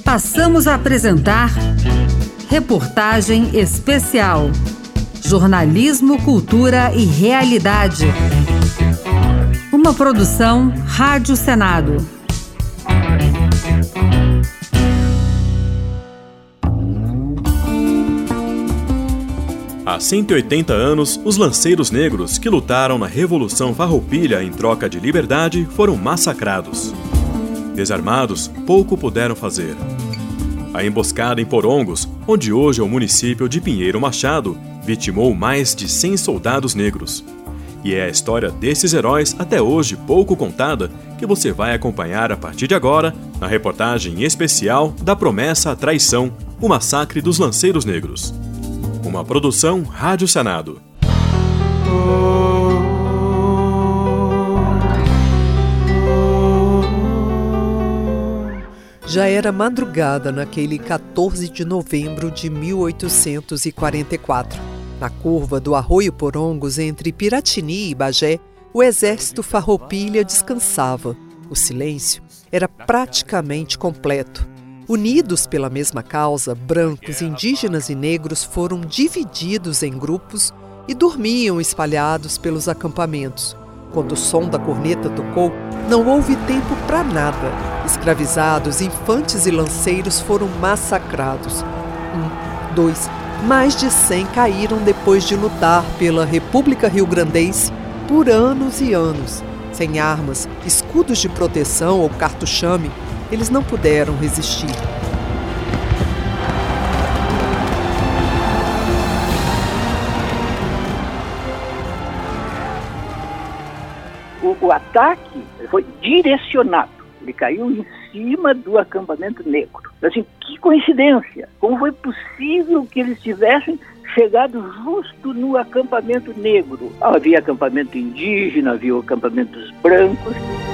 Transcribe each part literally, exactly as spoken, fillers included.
Passamos a apresentar Reportagem Especial. Jornalismo, Cultura e Realidade. Uma produção Rádio Senado. Há cento e oitenta anos, os lanceiros negros que lutaram na Revolução Farroupilha em troca de liberdade foram massacrados. Desarmados, pouco puderam fazer. A emboscada em Porongos, onde hoje é o município de Pinheiro Machado, vitimou mais de cem soldados negros. E é a história desses heróis, até hoje pouco contada, que você vai acompanhar a partir de agora na reportagem especial da Promessa à Traição, o Massacre dos Lanceiros Negros. Uma produção Rádio Senado. Já era madrugada naquele quatorze de novembro de mil oitocentos e quarenta e quatro. Na curva do Arroio Porongos, entre Piratini e Bagé, o exército Farroupilha descansava. O silêncio era praticamente completo. Unidos pela mesma causa, brancos, indígenas e negros foram divididos em grupos e dormiam espalhados pelos acampamentos. Quando o som da corneta tocou, não houve tempo para nada. Escravizados, infantes e lanceiros foram massacrados. Um, dois, mais de cem caíram depois de lutar pela República Rio-Grandense por anos e anos. Sem armas, escudos de proteção ou cartuchame, eles não puderam resistir. O, o ataque foi direcionado. Ele caiu em cima do acampamento negro. Assim, que coincidência! Como foi possível que eles tivessem chegado justo no acampamento negro? Havia acampamento indígena, havia acampamentos brancos.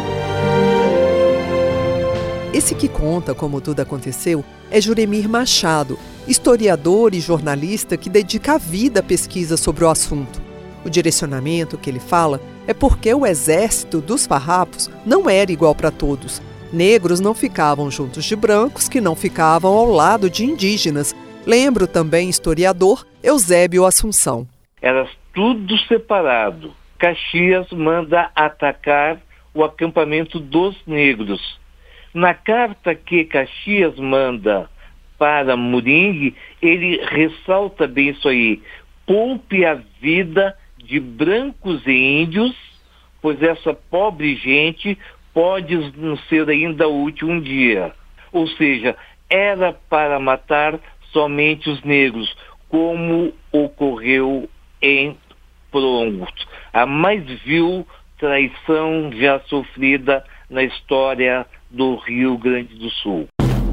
Esse que conta como tudo aconteceu é Juremir Machado, historiador e jornalista que dedica a vida à pesquisa sobre o assunto. O direcionamento que ele fala é porque o exército dos farrapos não era igual para todos. Negros não ficavam juntos de brancos, que não ficavam ao lado de indígenas. Lembra também historiador Eusébio Assunção. Era tudo separado. Caxias manda atacar o acampamento dos negros. Na carta que Caxias manda para Moringue, ele ressalta bem isso aí. Poupe a vida de brancos e índios, pois essa pobre gente pode nos ser ainda útil um dia. Ou seja, era para matar somente os negros, como ocorreu em Porongos. A mais vil traição já sofrida na história do Rio Grande do Sul.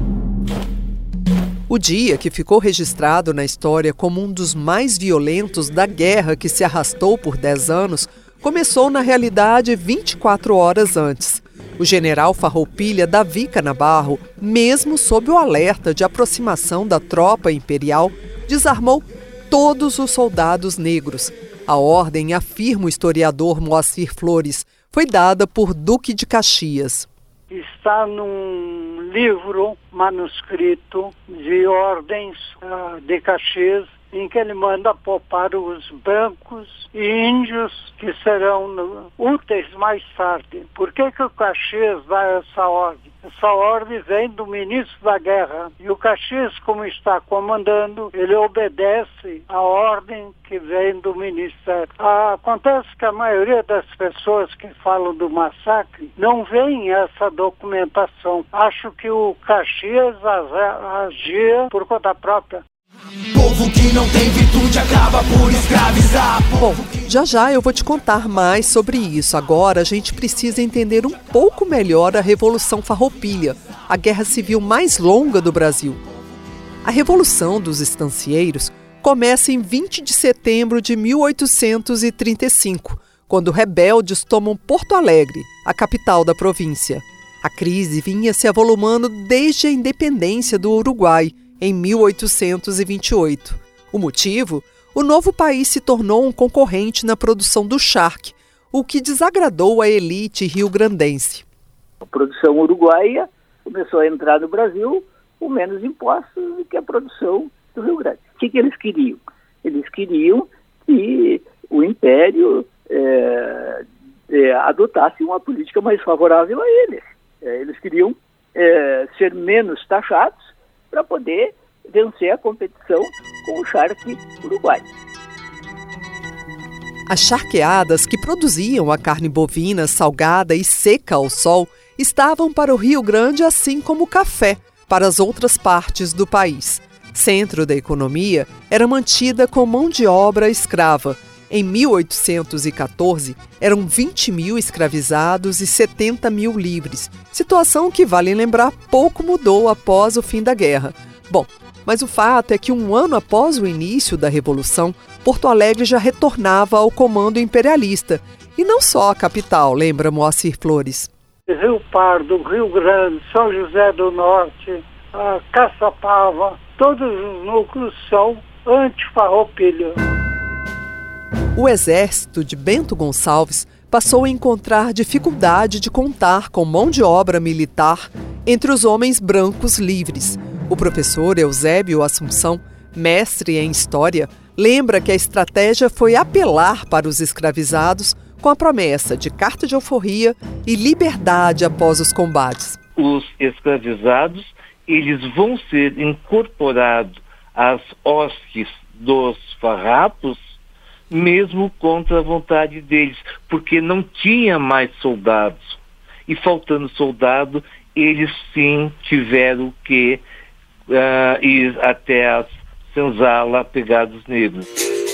O dia, que ficou registrado na história como um dos mais violentos da guerra que se arrastou por dez anos, começou na realidade vinte e quatro horas antes. O general Farroupilha Davi Canabarro, mesmo sob o alerta de aproximação da tropa imperial, desarmou todos os soldados negros. A ordem, afirma o historiador Moacir Flores, foi dada por Duque de Caxias. Está num livro manuscrito de ordens uh, de Caxias, em que ele manda poupar os brancos e índios que serão no, úteis mais tarde. Por que que o Caxias dá essa ordem? Essa ordem vem do ministro da Guerra. E o Caxias, como está comandando, ele obedece à ordem que vem do ministério. Ah, acontece que a maioria das pessoas que falam do massacre não veem essa documentação. Acho que o Caxias agia por conta própria. Povo que não tem virtude acaba por escravizar. Bom, já já eu vou te contar mais sobre isso. Agora a gente precisa entender um pouco melhor a Revolução Farroupilha, a guerra civil mais longa do Brasil. A Revolução dos Estancieiros começa em vinte de setembro de mil oitocentos e trinta e cinco, quando rebeldes tomam Porto Alegre, a capital da província. A crise vinha se avolumando desde a independência do Uruguai, em mil oitocentos e vinte e oito. O motivo? O novo país se tornou um concorrente na produção do charque, o que desagradou a elite rio-grandense. A produção uruguaia começou a entrar no Brasil com menos impostos do que a produção do Rio Grande. O que, que eles queriam? Eles queriam que o Império é, é, adotasse uma política mais favorável a eles. É, eles queriam é, ser menos taxados para poder vencer a competição com o charque uruguaio. As charqueadas que produziam a carne bovina salgada e seca ao sol estavam para o Rio Grande assim como o café para as outras partes do país. Centro da economia, era mantida com mão de obra escrava. Em mil oitocentos e quatorze, eram vinte mil escravizados e setenta mil livres, situação que, vale lembrar, pouco mudou após o fim da guerra. Bom, mas o fato é que um ano após o início da Revolução, Porto Alegre já retornava ao comando imperialista. E não só a capital, lembra Moacir Flores. Rio Pardo, Rio Grande, São José do Norte, a Caçapava, todos os núcleos são anti-farroupilha. O exército de Bento Gonçalves passou a encontrar dificuldade de contar com mão de obra militar entre os homens brancos livres. O professor Eusébio Assunção, mestre em História, lembra que a estratégia foi apelar para os escravizados com a promessa de carta de alforria e liberdade após os combates. Os escravizados, eles vão ser incorporados às hostes dos farrapos, mesmo contra a vontade deles, porque não tinha mais soldados. E faltando soldado, eles sim tiveram que uh, ir até a senzala pegar os negros.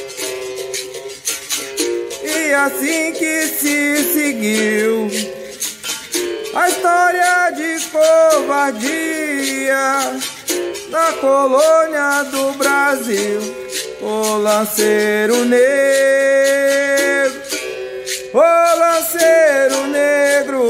E assim que se seguiu a história de covardia na colônia do Brasil, o lanceiro negro, o lanceiro negro.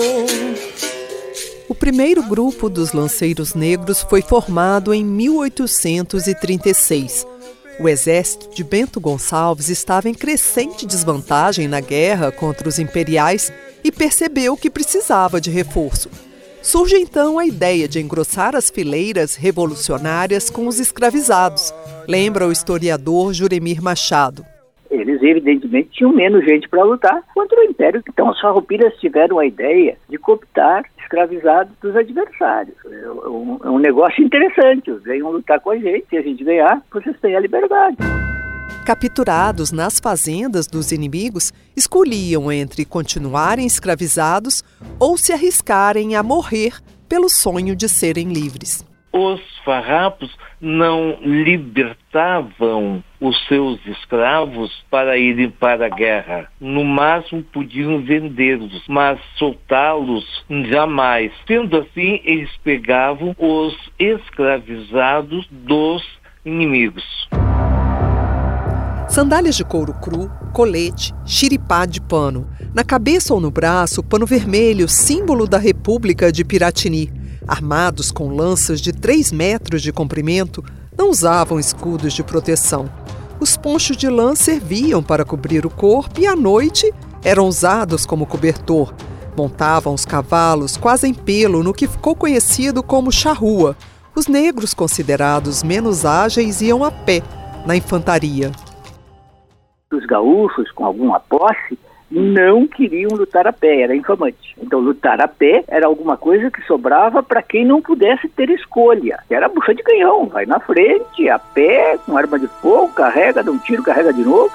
O primeiro grupo dos lanceiros negros foi formado em mil oitocentos e trinta e seis. O exército de Bento Gonçalves estava em crescente desvantagem na guerra contra os imperiais e percebeu que precisava de reforço. Surge então a ideia de engrossar as fileiras revolucionárias com os escravizados, lembra o historiador Juremir Machado. Eles, evidentemente, tinham menos gente para lutar contra o Império. Então, as farroupilhas tiveram a ideia de cooptar escravizados dos adversários. É um, é um negócio interessante. Venham lutar com a gente. Se a gente ganhar, vocês têm a liberdade. Capturados nas fazendas dos inimigos, escolhiam entre continuarem escravizados ou se arriscarem a morrer pelo sonho de serem livres. Os farrapos não libertavam os seus escravos para irem para a guerra. No máximo podiam vendê-los, mas soltá-los jamais. Sendo assim, eles pegavam os escravizados dos inimigos. Sandálias de couro cru, colete, xiripá de pano. Na cabeça ou no braço, pano vermelho, símbolo da República de Piratini. Armados com lanças de três metros de comprimento, não usavam escudos de proteção. Os ponchos de lã serviam para cobrir o corpo e, à noite, eram usados como cobertor. Montavam os cavalos quase em pelo no que ficou conhecido como charrua. Os negros considerados menos ágeis iam a pé, na infantaria. Os gaúchos, com alguma posse, não queriam lutar a pé, era infamante. Então, lutar a pé era alguma coisa que sobrava para quem não pudesse ter escolha. Era bucha de canhão, vai na frente, a pé, com arma de fogo, carrega, dá um tiro, carrega de novo.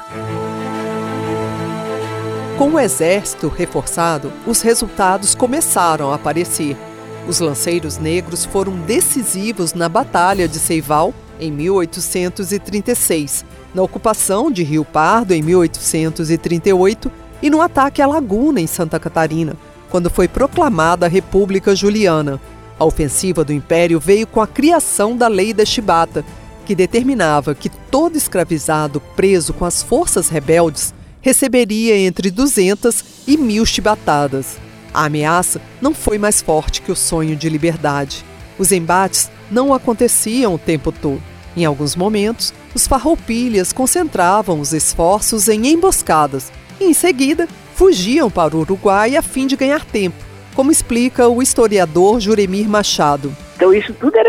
Com o exército reforçado, os resultados começaram a aparecer. Os lanceiros negros foram decisivos na Batalha de Seival, em mil oitocentos e trinta e seis, na ocupação de Rio Pardo, em mil oitocentos e trinta e oito, e no ataque à Laguna, em Santa Catarina, quando foi proclamada a República Juliana. A ofensiva do Império veio com a criação da Lei da Chibata, que determinava que todo escravizado preso com as forças rebeldes receberia entre duzentas e mil chibatadas. A ameaça não foi mais forte que o sonho de liberdade. Os embates não aconteciam o tempo todo. Em alguns momentos, os farroupilhas concentravam os esforços em emboscadas e, em seguida, fugiam para o Uruguai a fim de ganhar tempo, como explica o historiador Juremir Machado. Então isso tudo era espaço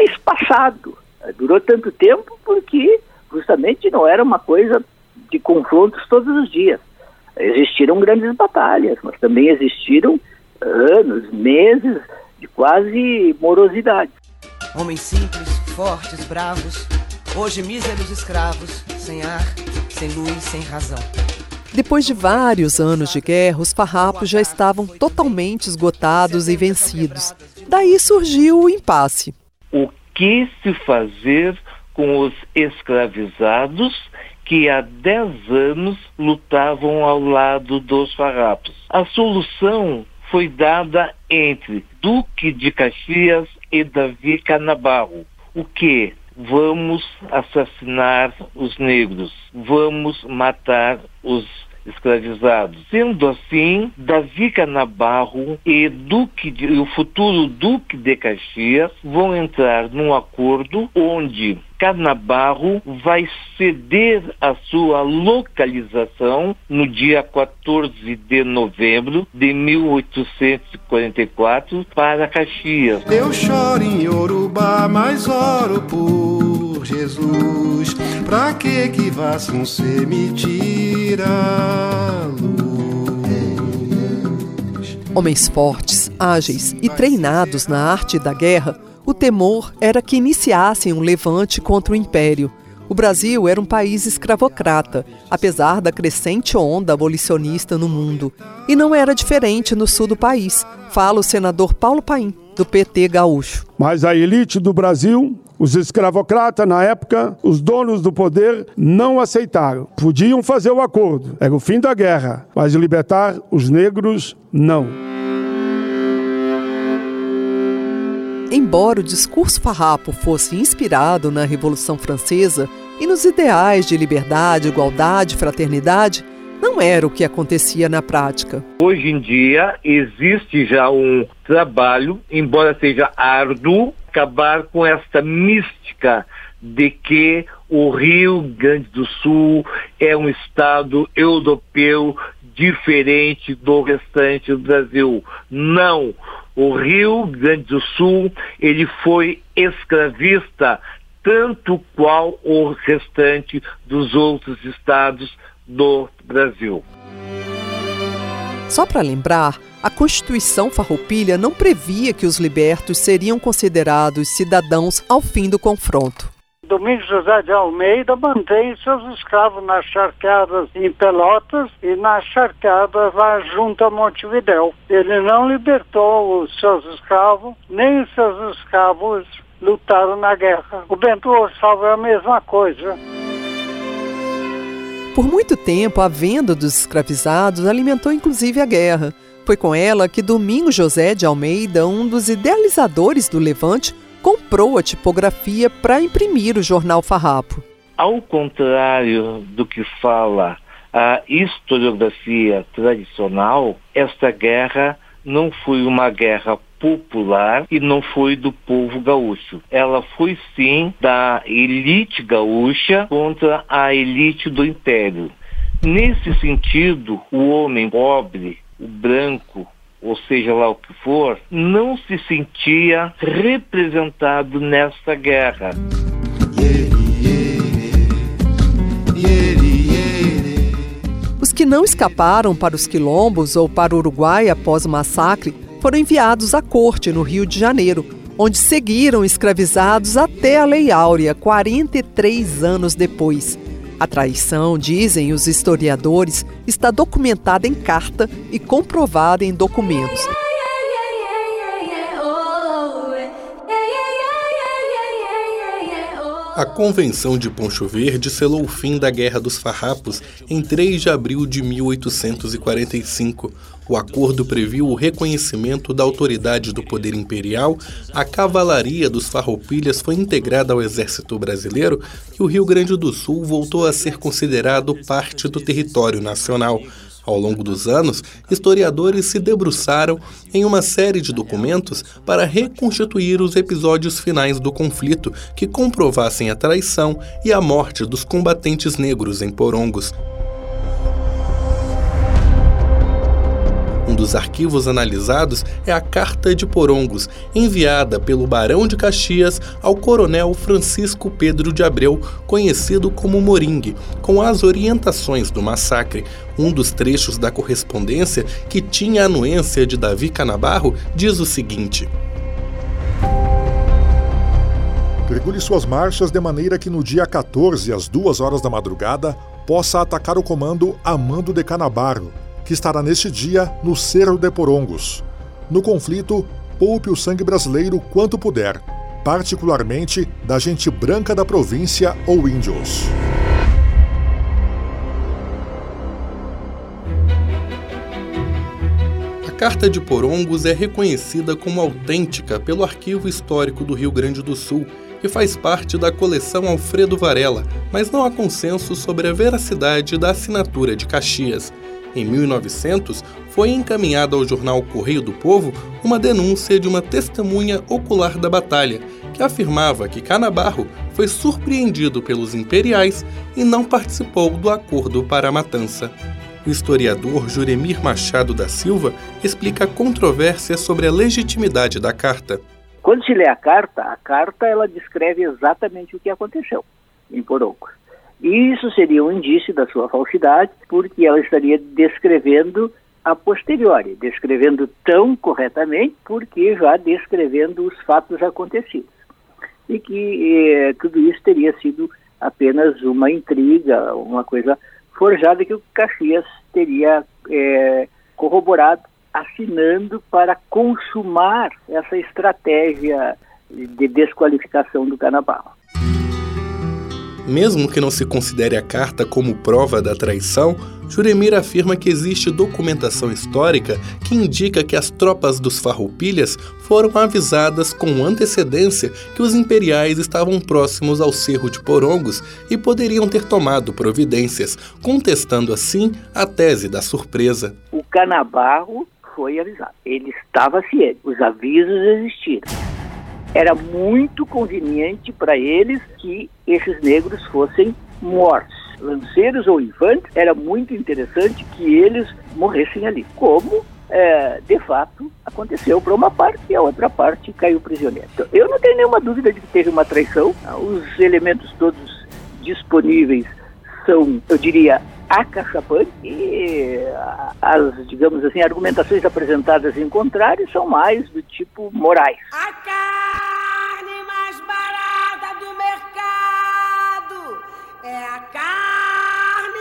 passado. Durou tanto tempo porque justamente não era uma coisa de confrontos todos os dias. Existiram grandes batalhas, mas também existiram anos, meses de quase morosidade. Homens simples, fortes, bravos, hoje míseros escravos, sem ar, sem luz, sem razão. Depois de vários anos de guerra, os farrapos já estavam totalmente esgotados e vencidos. Daí surgiu o impasse. O que se fazer com os escravizados que há dez anos lutavam ao lado dos farrapos? A solução foi dada entre Duque de Caxias e Davi Canabarro. O que? Vamos assassinar os negros, vamos matar os escravizados. Sendo assim, Davi Canabarro e Duque de, o futuro Duque de Caxias vão entrar num acordo onde Canabarro vai ceder a sua localização no dia quatorze de novembro de mil oitocentos e quarenta e quatro para Caxias. Eu choro em Yorubá, mas oro por Jesus. Pra que que Vasconcelos me tira a luz? Homens fortes, ágeis e treinados na arte da guerra, o temor era que iniciassem um levante contra o Império. O Brasil era um país escravocrata, apesar da crescente onda abolicionista no mundo. E não era diferente no sul do país, fala o senador Paulo Paim, do P T gaúcho. Mas a elite do Brasil, os escravocratas na época, os donos do poder, não aceitaram. Podiam fazer o acordo, era o fim da guerra, mas libertar os negros, não. Embora o discurso farrapo fosse inspirado na Revolução Francesa e nos ideais de liberdade, igualdade e fraternidade, não era o que acontecia na prática. Hoje em dia existe já um trabalho, embora seja árduo, acabar com esta mística de que o Rio Grande do Sul é um estado europeu diferente do restante do Brasil. Não! O Rio Grande do Sul, ele foi escravista, tanto qual o restante dos outros estados do Brasil. Só para lembrar, a Constituição Farroupilha não previa que os libertos seriam considerados cidadãos ao fim do confronto. Domingos José de Almeida mantém seus escravos nas charqueadas em Pelotas e nas charqueadas lá junto a Montevidéu. Ele não libertou os seus escravos, nem os seus escravos lutaram na guerra. O Bento Gonçalves é a mesma coisa. Por muito tempo, a venda dos escravizados alimentou inclusive a guerra. Foi com ela que Domingos José de Almeida, um dos idealizadores do Levante, comprou a tipografia para imprimir o jornal farrapo. Ao contrário do que fala a historiografia tradicional, esta guerra não foi uma guerra popular e não foi do povo gaúcho. Ela foi sim da elite gaúcha contra a elite do Império. Nesse sentido, o homem pobre, o branco, ou seja lá o que for, não se sentia representado nesta guerra. Os que não escaparam para os quilombos ou para o Uruguai após o massacre foram enviados à corte no Rio de Janeiro, onde seguiram escravizados até a Lei Áurea, quarenta e três anos depois. A traição, dizem os historiadores, está documentada em carta e comprovada em documentos. A Convenção de Poncho Verde selou o fim da Guerra dos Farrapos em três de abril de mil oitocentos e quarenta e cinco. O acordo previu o reconhecimento da autoridade do poder imperial, a cavalaria dos farroupilhas foi integrada ao exército brasileiro e o Rio Grande do Sul voltou a ser considerado parte do território nacional. Ao longo dos anos, historiadores se debruçaram em uma série de documentos para reconstituir os episódios finais do conflito que comprovassem a traição e a morte dos combatentes negros em Porongos. Um dos arquivos analisados é a Carta de Porongos, enviada pelo Barão de Caxias ao coronel Francisco Pedro de Abreu, conhecido como Moringue, com as orientações do massacre. Um dos trechos da correspondência, que tinha a anuência de Davi Canabarro, diz o seguinte: regule suas marchas de maneira que no dia quatorze, às duas horas da madrugada, possa atacar o comando Amando de Canabarro, que estará neste dia no Cerro de Porongos. No conflito, poupe o sangue brasileiro quanto puder, particularmente da gente branca da província ou índios. A Carta de Porongos é reconhecida como autêntica pelo Arquivo Histórico do Rio Grande do Sul e faz parte da coleção Alfredo Varela, mas não há consenso sobre a veracidade da assinatura de Caxias. Em mil e novecentos, foi encaminhada ao jornal Correio do Povo uma denúncia de uma testemunha ocular da batalha, que afirmava que Canabarro foi surpreendido pelos imperiais e não participou do acordo para a matança. O historiador Juremir Machado da Silva explica a controvérsia sobre a legitimidade da carta. Quando se lê a carta, a carta ela descreve exatamente o que aconteceu em Porongos. E isso seria um indício da sua falsidade, porque ela estaria descrevendo a posteriori, descrevendo tão corretamente, porque já descrevendo os fatos acontecidos. E que eh, tudo isso teria sido apenas uma intriga, uma coisa forjada que o Caxias teria eh, corroborado, assinando para consumar essa estratégia de desqualificação do Canabarro. Mesmo que não se considere a carta como prova da traição, Juremir afirma que existe documentação histórica que indica que as tropas dos Farroupilhas foram avisadas com antecedência que os imperiais estavam próximos ao Cerro de Porongos e poderiam ter tomado providências, contestando assim a tese da surpresa. O Canabarro foi avisado, ele estava ciente, os avisos existiram. Era muito conveniente para eles que esses negros fossem mortos. Lanceiros ou infantes, era muito interessante que eles morressem ali. Como, é, de fato, aconteceu para uma parte e a outra parte caiu prisioneiro. Então, eu não tenho nenhuma dúvida de que teve uma traição. Os elementos todos disponíveis são, eu diria, acachapantes, e as, digamos assim, argumentações apresentadas em contrário são mais do tipo morais. A carne mais barata do mercado é a carne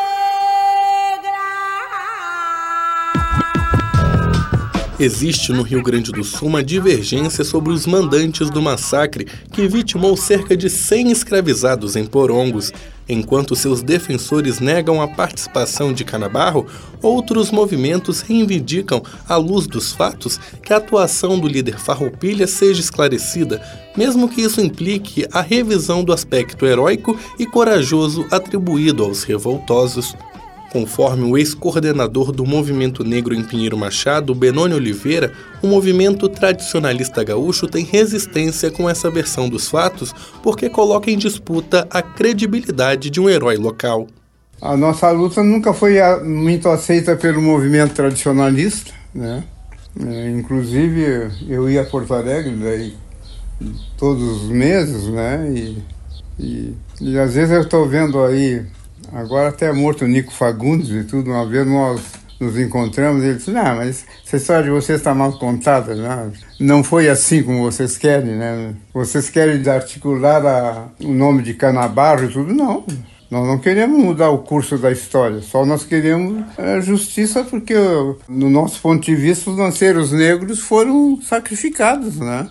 negra. Existe no Rio Grande do Sul uma divergência sobre os mandantes do massacre que vitimou cerca de cem escravizados em Porongos. Enquanto seus defensores negam a participação de Canabarro, outros movimentos reivindicam, à luz dos fatos, que a atuação do líder Farroupilha seja esclarecida, mesmo que isso implique a revisão do aspecto heróico e corajoso atribuído aos revoltosos. Conforme o ex-coordenador do Movimento Negro em Pinheiro Machado, Benoni Oliveira, o movimento tradicionalista gaúcho tem resistência com essa versão dos fatos porque coloca em disputa a credibilidade de um herói local. A nossa luta nunca foi muito aceita pelo movimento tradicionalista, né? É, inclusive, eu ia a Porto Alegre daí, todos os meses, né? E, e, e às vezes eu estou vendo aí, agora até é morto o Nico Fagundes e tudo, uma vez nós nos encontramos e ele disse, não, mas essa história de vocês está mal contada, né? Não foi assim como vocês querem, né? Vocês querem articular a, o nome de Canabarro e tudo, não. Nós não queremos mudar o curso da história, só nós queremos é, justiça porque, no nosso ponto de vista, os lanceiros negros foram sacrificados, né?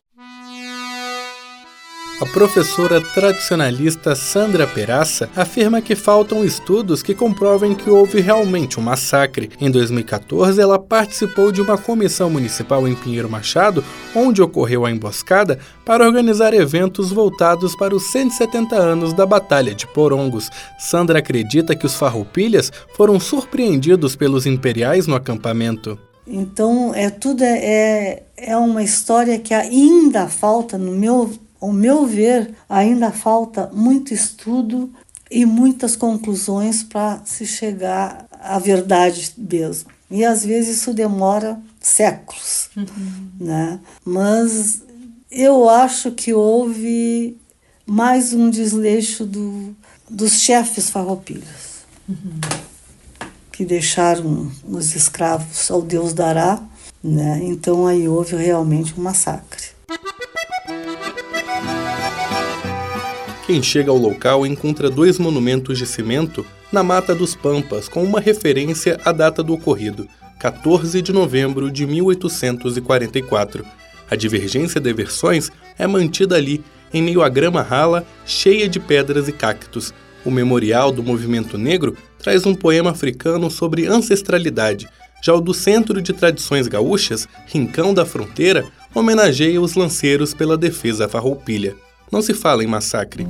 A professora tradicionalista Sandra Peraça afirma que faltam estudos que comprovem que houve realmente um massacre. Em dois mil e quatorze, ela participou de uma comissão municipal em Pinheiro Machado, onde ocorreu a emboscada, para organizar eventos voltados para os cento e setenta anos da Batalha de Porongos. Sandra acredita que os farroupilhas foram surpreendidos pelos imperiais no acampamento. Então, é, tudo é, é uma história que ainda falta, no meu Ao meu ver, ainda falta muito estudo e muitas conclusões para se chegar à verdade mesmo. E às vezes isso demora séculos, uhum. né? Mas eu acho que houve mais um desleixo do, dos chefes farroupilhas, uhum. que deixaram os escravos ao Deus dará, né? Então aí houve realmente um massacre. Quem chega ao local encontra dois monumentos de cimento na Mata dos Pampas, com uma referência à data do ocorrido, quatorze de novembro de mil oitocentos e quarenta e quatro. A divergência de versões é mantida ali, em meio à grama rala, cheia de pedras e cactos. O memorial do movimento negro traz um poema africano sobre ancestralidade. Já o do Centro de Tradições Gaúchas, Rincão da Fronteira, homenageia os lanceiros pela defesa farroupilha. Não se fala em massacre.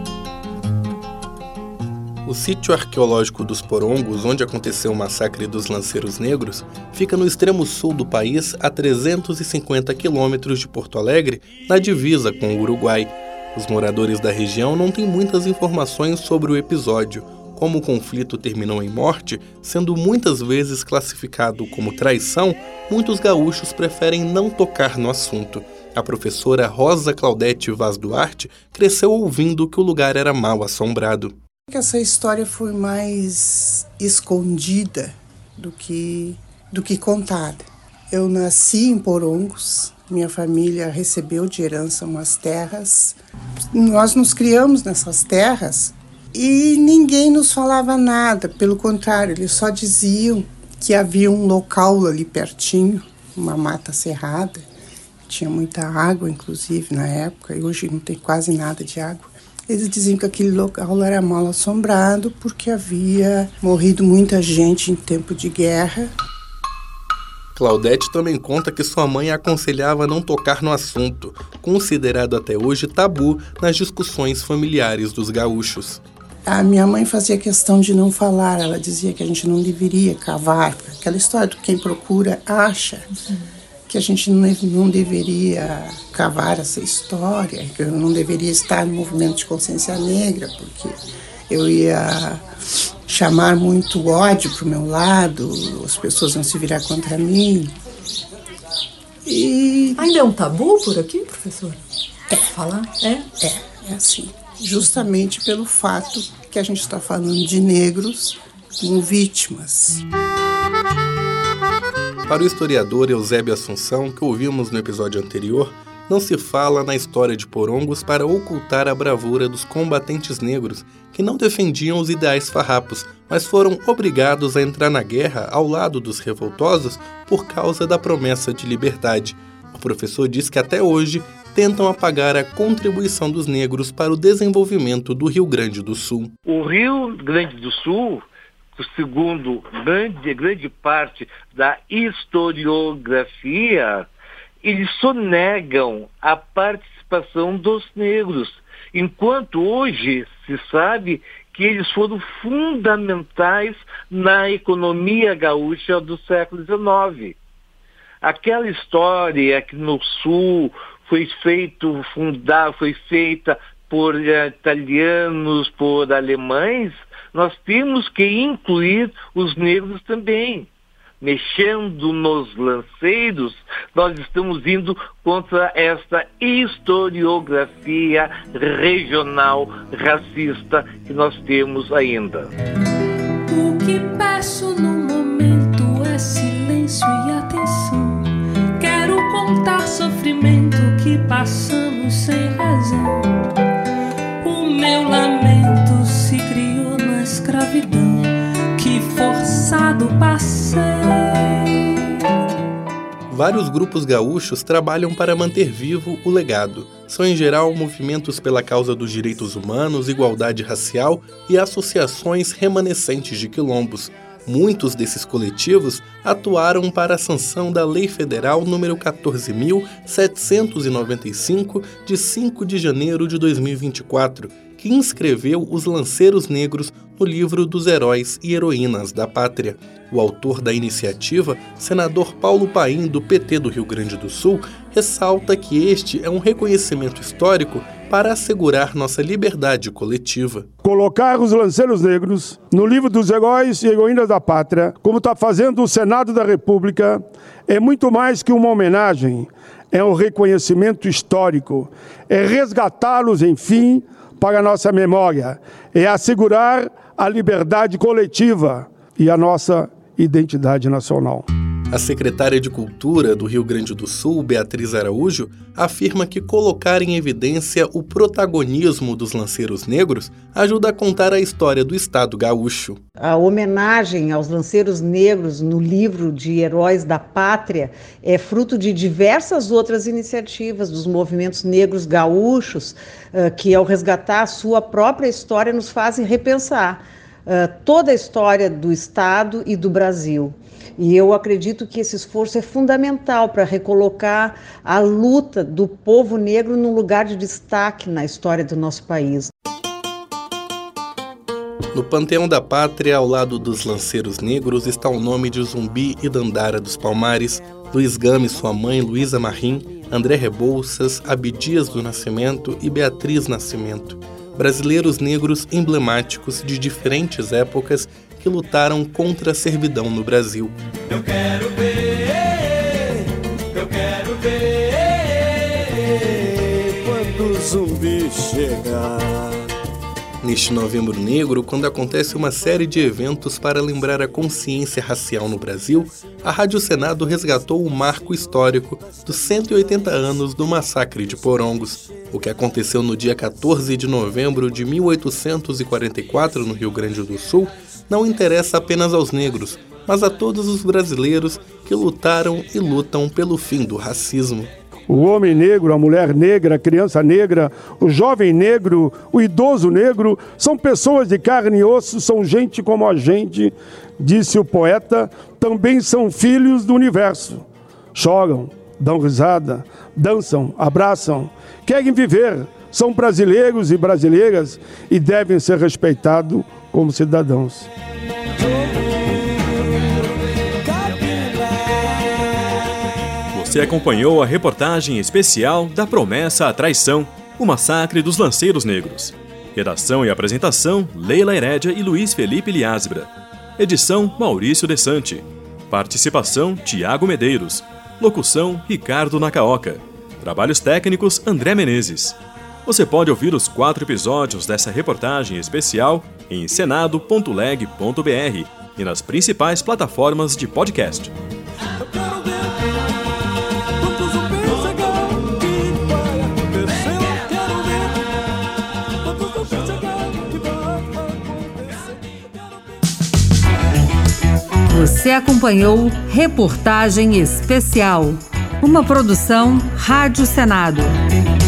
O sítio arqueológico dos Porongos, onde aconteceu o massacre dos lanceiros negros, fica no extremo sul do país, a trezentos e cinquenta quilômetros de Porto Alegre, na divisa com o Uruguai. Os moradores da região não têm muitas informações sobre o episódio. Como o conflito terminou em morte, sendo muitas vezes classificado como traição, muitos gaúchos preferem não tocar no assunto. A professora Rosa Claudete Vaz Duarte cresceu ouvindo que o lugar era mal assombrado. Essa história foi mais escondida do que, do que contada. Eu nasci em Porongos, minha família recebeu de herança umas terras. Nós nos criamos nessas terras e ninguém nos falava nada. Pelo contrário, eles só diziam que havia um local ali pertinho, uma mata cerrada. Tinha muita água, inclusive, na época, e hoje não tem quase nada de água. Eles diziam que aquele local era mal assombrado porque havia morrido muita gente em tempo de guerra. Claudete também conta que sua mãe aconselhava não tocar no assunto, considerado até hoje tabu nas discussões familiares dos gaúchos. A minha mãe fazia questão de não falar, ela dizia que a gente não deveria cavar, aquela história do quem procura acha. Uhum. Que a gente não, não deveria cavar essa história, que eu não deveria estar no movimento de consciência negra, porque eu ia chamar muito ódio para o meu lado, as pessoas vão se virar contra mim. E... Ainda é um tabu por aqui, professora? É. Falar? É? É, é assim. Justamente pelo fato que a gente está falando de negros como vítimas. Para o historiador Eusébio Assunção, que ouvimos no episódio anterior, não se fala na história de Porongos para ocultar a bravura dos combatentes negros que não defendiam os ideais farrapos, mas foram obrigados a entrar na guerra ao lado dos revoltosos por causa da promessa de liberdade. O professor diz que até hoje tentam apagar a contribuição dos negros para o desenvolvimento do Rio Grande do Sul. O Rio Grande do Sul, segundo grande, grande parte da historiografia, eles sonegam a participação dos negros, enquanto hoje se sabe que eles foram fundamentais na economia gaúcha do século dezenove. Aquela história que no Sul foi feito, fundar, foi feita por uh, italianos, por alemães, nós temos que incluir os negros também. Mexendo nos lanceiros, nós estamos indo contra esta historiografia regional racista que nós temos ainda. O que peço no momento é silêncio e atenção. Quero contar sofrimento que passamos sem razão. O meu lamento se criou na escravidão, que forçado passei. Vários grupos gaúchos trabalham para manter vivo o legado. São, em geral, movimentos pela causa dos direitos humanos, igualdade racial e associações remanescentes de quilombos. Muitos desses coletivos atuaram para a sanção da Lei Federal número quatorze mil setecentos e noventa e cinco, de cinco de janeiro de dois mil e vinte e quatro, que inscreveu os lanceiros negros no livro dos heróis e heroínas da pátria. O autor da iniciativa, senador Paulo Paim, do P T do Rio Grande do Sul, ressalta que este é um reconhecimento histórico para assegurar nossa liberdade coletiva. Colocar os lanceiros negros no livro dos heróis e heroínas da pátria, como está fazendo o Senado da República, é muito mais que uma homenagem, é um reconhecimento histórico, é resgatá-los, enfim, para a nossa memória, é assegurar a liberdade coletiva e a nossa identidade nacional. A secretária de Cultura do Rio Grande do Sul, Beatriz Araújo, afirma que colocar em evidência o protagonismo dos lanceiros negros ajuda a contar a história do Estado gaúcho. A homenagem aos lanceiros negros no livro de Heróis da Pátria é fruto de diversas outras iniciativas dos movimentos negros gaúchos, que ao resgatar a sua própria história nos fazem repensar toda a história do Estado e do Brasil. E eu acredito que esse esforço é fundamental para recolocar a luta do povo negro num lugar de destaque na história do nosso país. No Panteão da Pátria, ao lado dos lanceiros negros, está o nome de Zumbi e Dandara dos Palmares, Luiz Gama e sua mãe, Luísa Marim, André Rebouças, Abdias do Nascimento e Beatriz Nascimento. Brasileiros negros emblemáticos de diferentes épocas que lutaram contra a servidão no Brasil. Eu quero ver, eu quero ver quando o zumbi chegar. Neste Novembro Negro, quando acontece uma série de eventos para lembrar a consciência racial no Brasil, a Rádio Senado resgatou o marco histórico dos cento e oitenta anos do Massacre de Porongos. O que aconteceu no dia quatorze de novembro de mil oitocentos e quarenta e quatro no Rio Grande do Sul não interessa apenas aos negros, mas a todos os brasileiros que lutaram e lutam pelo fim do racismo. O homem negro, a mulher negra, a criança negra, o jovem negro, o idoso negro, são pessoas de carne e osso, são gente como a gente, disse o poeta, também são filhos do universo. Choram, dão risada, dançam, abraçam, querem viver, são brasileiros e brasileiras e devem ser respeitados como cidadãos. Você acompanhou a reportagem especial da Promessa à Traição, o massacre dos lanceiros negros. Redação e apresentação, Leila Herédia e Luiz Felipe Liázebra. Edição, Maurício Desante. Participação, Tiago Medeiros. Locução, Ricardo Nakaoka. Trabalhos técnicos, André Menezes. Você pode ouvir os quatro episódios dessa reportagem especial em senado ponto leg ponto br e nas principais plataformas de podcast. Você acompanhou Reportagem Especial, uma produção Rádio Senado.